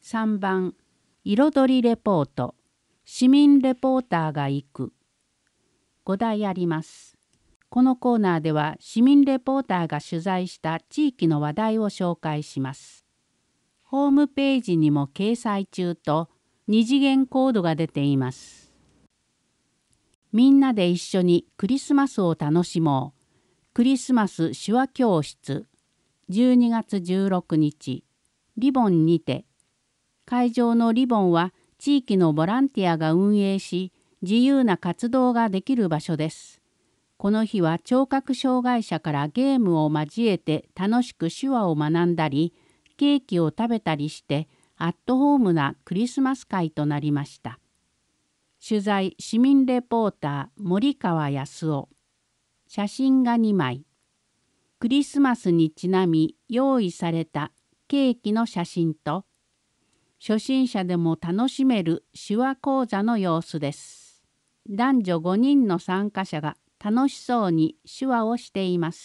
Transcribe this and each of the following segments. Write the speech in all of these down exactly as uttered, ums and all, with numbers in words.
さんばん彩りレポート市民レポーターが行くごだいあります。このコーナーでは市民レポーターが取材した地域の話題を紹介します。ホームページにも掲載中と二次元コードが出ています。みんなで一緒にクリスマスを楽しもう。クリスマス手話教室じゅうにがつじゅうろくにちリボンにて。会場のリボンは地域のボランティアが運営し自由な活動ができる場所です。この日は聴覚障害者からゲームを交えて楽しく手話を学んだりケーキを食べたりしてアットホームなクリスマス会となりました。取材市民レポーター森川康夫。写真がにまい。クリスマスにちなみ用意されたケーキの写真と初心者でも楽しめる手話講座の様子です。男女ごにんの参加者が楽しそうに手話をしています。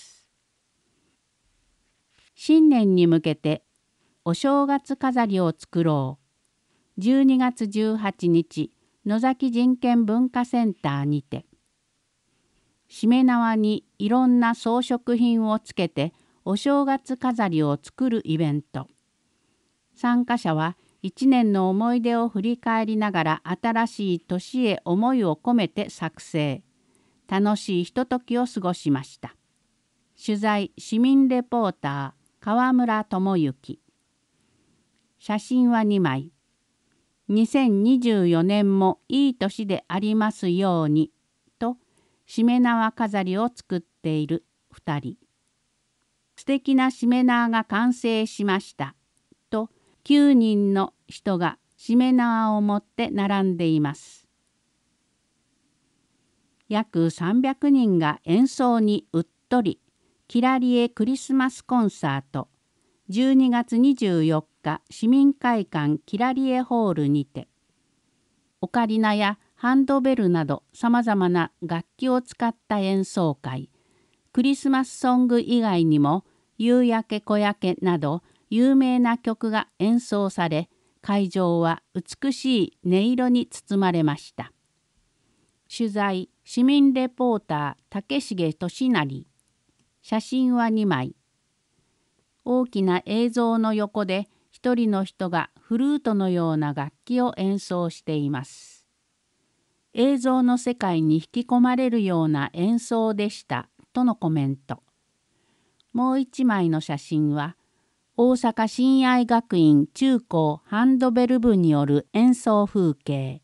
新年に向けてお正月飾りを作ろう。じゅうにがつじゅうはちにち野崎人権文化センターにて。しめ縄にいろんな装飾品をつけてお正月飾りを作るイベント。参加者はいちねんの思い出を振り返りながら新しい年へ思いを込めて作成。楽しいひとときを過ごしました。取材市民レポーター川村智之。写真はにまい。にせんにじゅうよねんもいい年でありますようにとしめ縄飾りを作っているふたり。素敵なしめ縄が完成しましたときゅうにんの人がしめ縄を持って並んでいます。約さんびゃくにんが演奏にうっとりキラリエクリスマスコンサートじゅうにがつにじゅうよっか市民会館キラリエホールにて。オカリナやハンドベルなどさまざまな楽器を使った演奏会。クリスマスソング以外にも夕焼け小焼けなど有名な曲が演奏され会場は美しい音色に包まれました。取材市民レポーター竹重俊成。写真はにまい。大きな映像の横で一人の人がフルートのような楽器を演奏しています。映像の世界に引き込まれるような演奏でしたとのコメント。もう一枚の写真は大阪親愛学院中高ハンドベル部による演奏風景。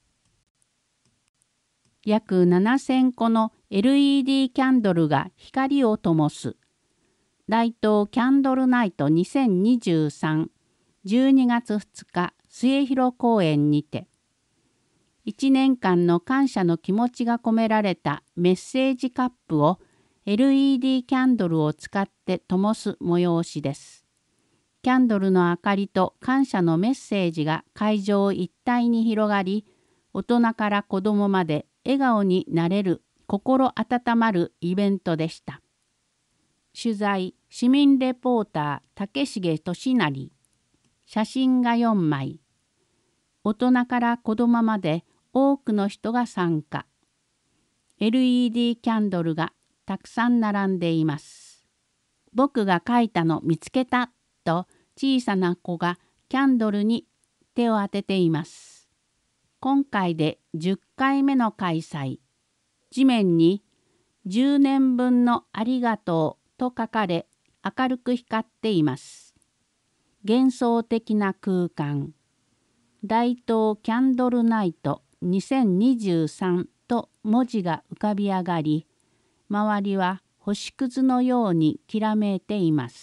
約ななせんこの エルイーディー キャンドルが光を灯す。大東キャンドルナイトにせんにじゅうさんじゅうにがつふつか末広公園にて。いちねんかんの感謝の気持ちが込められたメッセージカップを エルイーディー キャンドルを使って灯す催しです。キャンドルの明かりと感謝のメッセージが会場一帯に広がり、大人から子どもまで笑顔になれる心温まるイベントでした。取材市民レポーター竹重俊成。写真がよんまい。大人から子どもまで多くの人が参加。エルイーディー キャンドルがたくさん並んでいます。僕が書いたの見つけたと小さな子がキャンドルに手を当てています。今回でじゅっかいめの開催。地面にじゅうねんぶんのありがとうと書かれ明るく光っています。幻想的な空間。大東キャンドルナイトにせんにじゅうさんと文字が浮かび上がり、周りは星屑のようにきらめいています。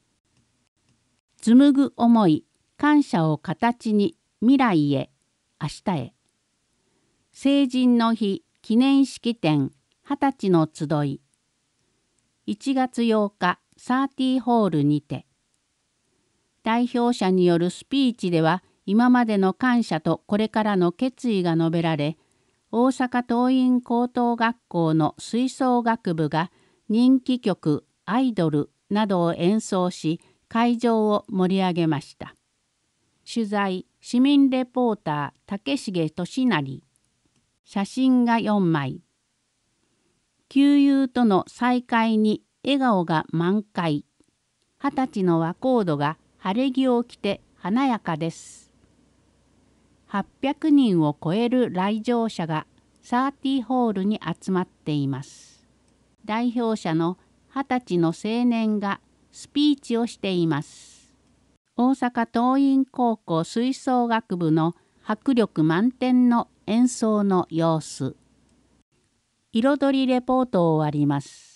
紡ぐ思い、感謝を形に未来へ、明日へ。成人の日記念式典はたちの集い。いちがつようかサーティーホールにて。代表者によるスピーチでは今までの感謝とこれからの決意が述べられ、大阪桐蔭高等学校の吹奏楽部が人気曲アイドルなどを演奏し会場を盛り上げました。 取材、市民レポーター竹重俊成。写真がよんまい。旧友との再会に笑顔が満開。二十歳の若人が晴れ着を着て華やかです。はっぴゃくにんを超える来場者がサーティホールに集まっています。代表者の二十歳の青年がスピーチをしています。大阪桐蔭高校吹奏楽部の迫力満点の演奏の様子。彩りレポートを終わります。